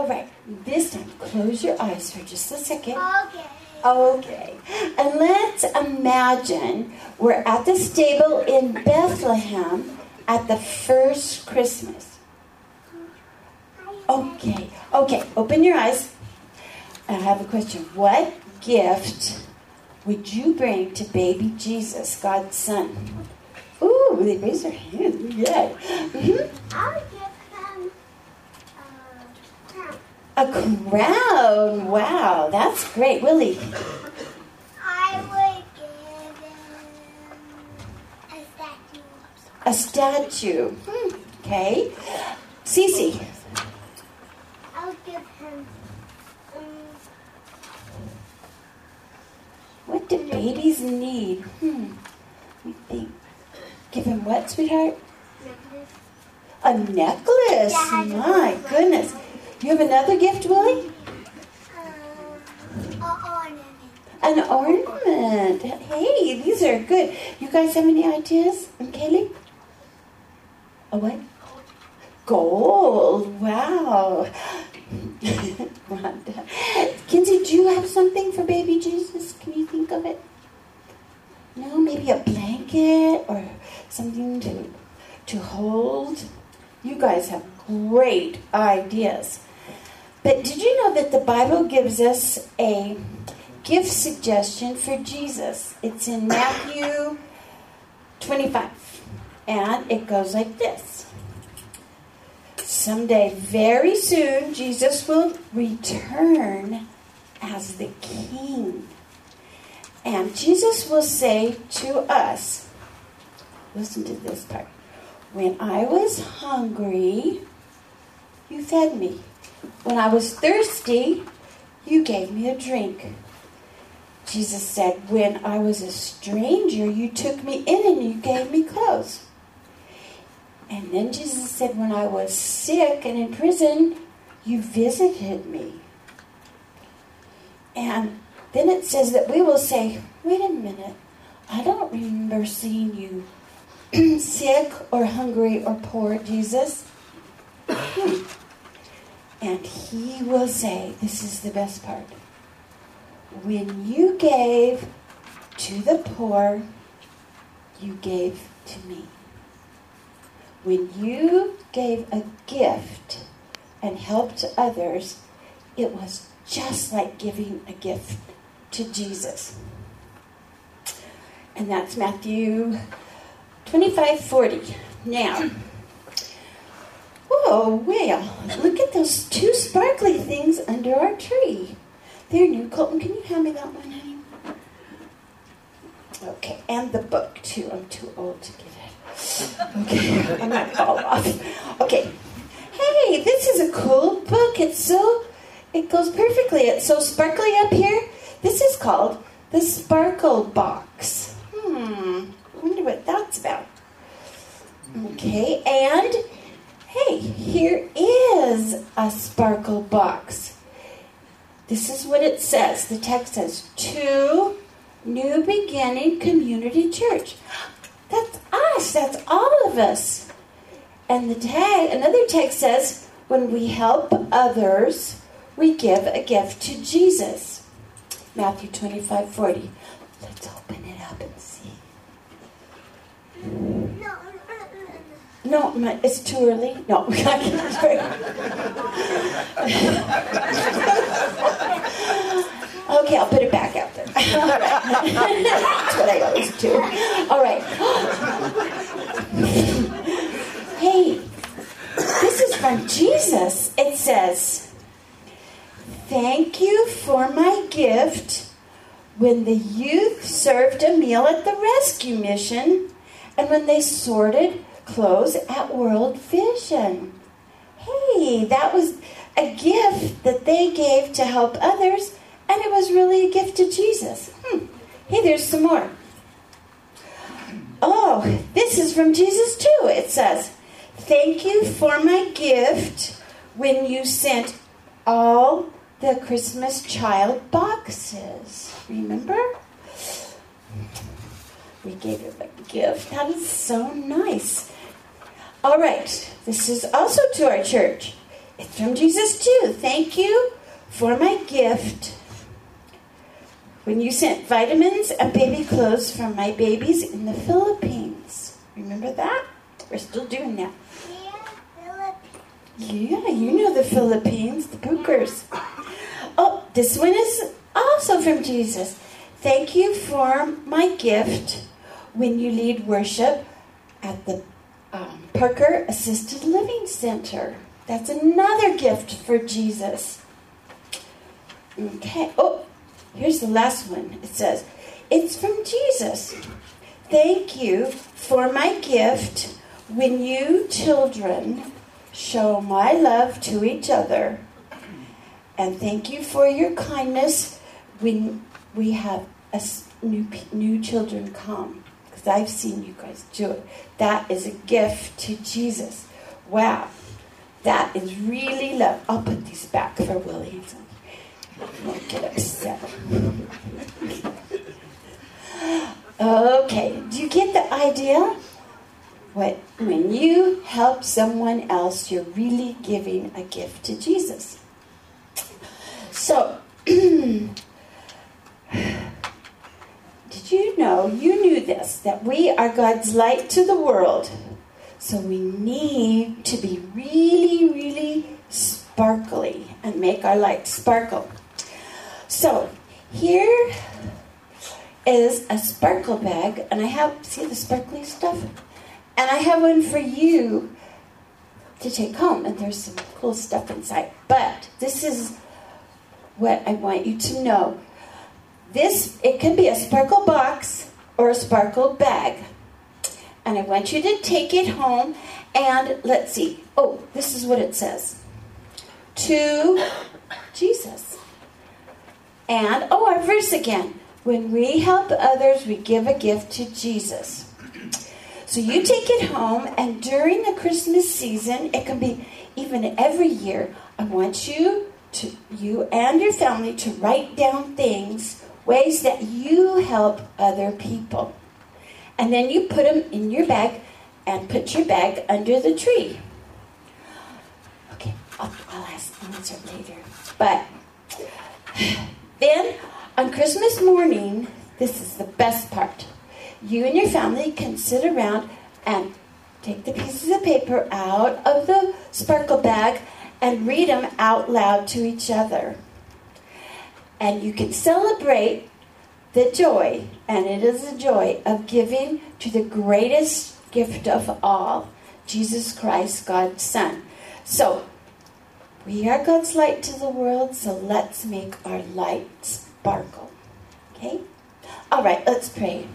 All right. This time, close your eyes for just a second. Okay. Okay. And let's imagine we're at the stable in Bethlehem at the first Christmas. Okay. Open your eyes. I have a question. What gift would you bring to baby Jesus, God's son? Ooh, they raise their hand. Yeah. Mm-hmm. I'll give him A crown. Wow, that's great. Willie? I would give him a statue. A statue. Okay. Cece? I'll give him What do babies need? Let me think. Give him what, sweetheart? necklace. A necklace. Yeah, My goodness. You have another gift, Willie? An ornament. An ornament. Hey, these are good. You guys have any ideas? And Kaylee? A what? Gold. Wow. Rhonda. Kinsey, do you have something for baby Jesus? Can you think of it? No, maybe a blanket or something to hold. You guys have great ideas. But did you know that the Bible gives us a gift suggestion for Jesus? It's in Matthew 25. And it goes like this. Someday, very soon, Jesus will return as the King. And Jesus will say to us, listen to this part, when I was hungry, you fed me. When I was thirsty, you gave me a drink. Jesus said, when I was a stranger, you took me in and you gave me clothes. And then Jesus said, when I was sick and in prison, you visited me. And then it says that we will say, wait a minute, I don't remember seeing you sick or hungry or poor, Jesus. And he will say, this is the best part. When you gave to the poor, you gave to me. When you gave a gift and helped others, it was just like giving a gift to Jesus. And that's Matthew 25:40. Now, whoa, well, look at those two sparkly things under our tree. They're new. Colton, can you hand me that one, honey? Okay, and the book, too. I'm too old to get it. Okay, I might fall off. Okay. Hey, this is a cool book. It goes perfectly. It's so sparkly up here. This is called the Sparkle Box. I wonder what that's about. Okay, and hey, here is a sparkle box. This is what it says. The text says, to New Beginning Community Church. That's us. That's all of us. And another text says, when we help others, we give a gift to Jesus. Matthew 25:40. Let's open it up and see. No, it's too early. No, I can't. Okay, I'll put it back out there. That's what I always do. All right. Hey, this is from Jesus. It says, thank you for my gift when the youth served a meal at the rescue mission and when they sorted clothes at World Vision. Hey, that was a gift that they gave to help others, and it was really a gift to Jesus. Hey, there's some more. Oh, this is from Jesus too. It says, thank you for my gift when you sent all the Christmas child boxes. Remember? We gave him a gift. That is so nice. All right. This is also to our church. It's from Jesus too. Thank you for my gift. When you sent vitamins and baby clothes for my babies in the Philippines. Remember that? We're still doing that. Yeah, you know the Philippines, the Bookers. Oh, this one is also from Jesus. Thank you for my gift when you lead worship at the Parker Assisted Living Center. That's another gift for Jesus. Okay. Oh, here's the last one. It says, it's from Jesus. Thank you for my gift when you children show my love to each other. And thank you for your kindness when we have new children come. Because I've seen you guys do it. That is a gift to Jesus. Wow. That is really love. I'll put these back for Willie. Don't get upset. Okay. Do you get the idea? When you help someone else, you're really giving a gift to Jesus. So, did you know, you knew this, that we are God's light to the world. So we need to be really, really sparkly and make our light sparkle. So, here is a sparkle bag, and I have, see the sparkly stuff? And I have one for you to take home, and there's some cool stuff inside. But this is what I want you to know. It can be a sparkle box or a sparkle bag. And I want you to take it home, and let's see. Oh, this is what it says. To Jesus. And, our verse again. When we help others, we give a gift to Jesus. So you take it home, and during the Christmas season, it can be even every year, I want you and your family to write down ways that you help other people. And then you put them in your bag and put your bag under the tree. Okay, I'll answer later. But then on Christmas morning, this is the best part. You and your family can sit around and take the pieces of paper out of the sparkle bag and read them out loud to each other. And you can celebrate the joy, and it is the joy of giving to the greatest gift of all, Jesus Christ, God's Son. So, we are God's light to the world, so let's make our light sparkle. Okay? All right, let's pray.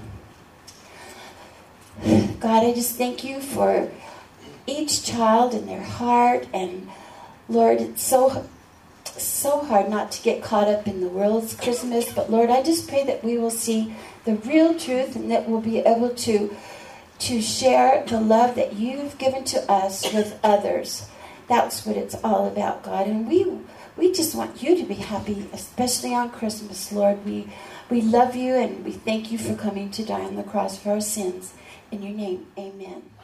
God, I just thank you for each child and their heart. And Lord, it's so hard not to get caught up in the world's Christmas. But Lord, I just pray that we will see the real truth, and that we'll be able to share the love that you've given to us with others. That's what it's all about, God. And we just want you to be happy, especially on Christmas, Lord. We love you, and we thank you for coming to die on the cross for our sins. In your name, amen.